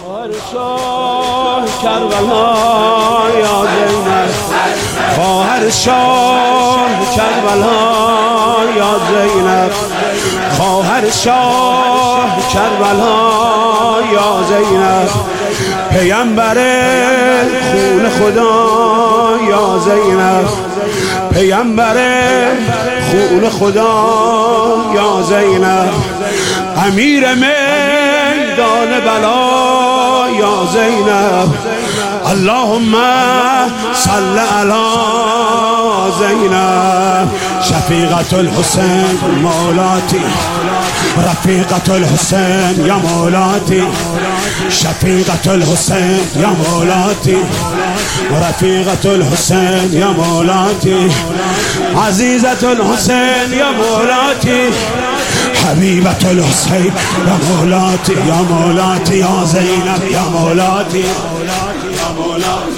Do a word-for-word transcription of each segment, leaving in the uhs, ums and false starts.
شاه کربلا یا زینب، خواهر شاه کربلا یا زینب، خواهر شاه کربلا یا زینب، پیامبر خون خدا یا زینب، پیامبر خون خدا یا زینب، امیر میدان بلا یا زینب، اللهم صل علی زینب، شفیقة الحسین مولاتی، رفیقة الحسین یا مولاتی، شفیقة الحسین یا مولاتی، رفیقة الحسین یا مولاتی، عزیزة الحسین یا مولاتی، حبیبة الحسین یا مولاتی، یا مولاتی یا زینب یا مولاتی، یا مولاتی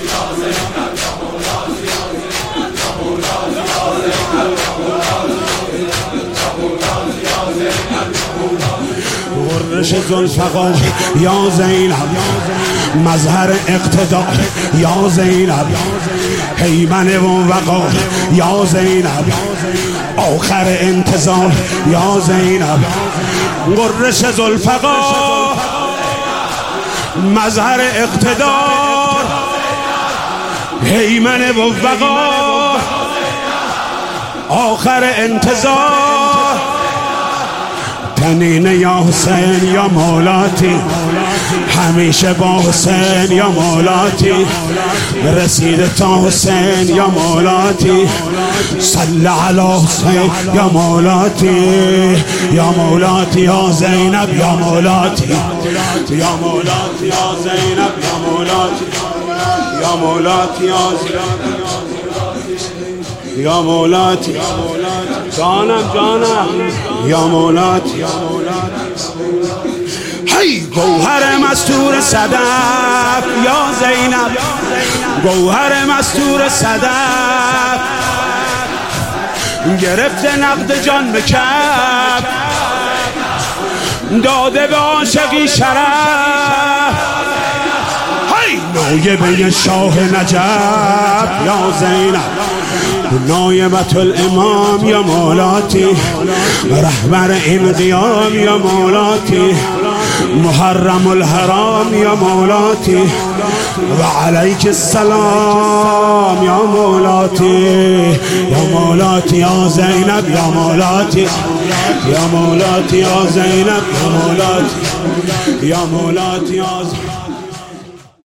غرش ذوالفقار یا زینب، مظهر اقتدار یا زینب، هیمن و وقار یا زینب، آخر انتظار یا زینب، غرش ذوالفقار، مظهر اقتدار، هیمن و وقار، آخر انتظار، تنین یا حسین یا مولاتی، همیشه با حسین یا مولاتی، رسید تا حسین یا مولاتی، صل علی حسین یا مولاتی، یا مولاتی یا زینب یا مولاتی، یا مولاتی یا زینب یا مولاتی، یا مولاتی یا زینب یا مولاتی، جانم جانم یا مولاتی، هی گوهر مستور صدف یا زینب، گوهر مستور صدف، گرفته نقد جان به کف، داده به عاشقی شرف، هی نایبه شاه نجف یا زینب، نایبة الامام یا مولاتی، رهبر این قیام یا مولاتی، محرم الحرام یا مولاتی، و علیک السلام یا مولاتی، یا مولاتی یا زینب یا مولاتی، یا مولاتی یا زینب یا مولاتی، یا مولاتی یا زینب.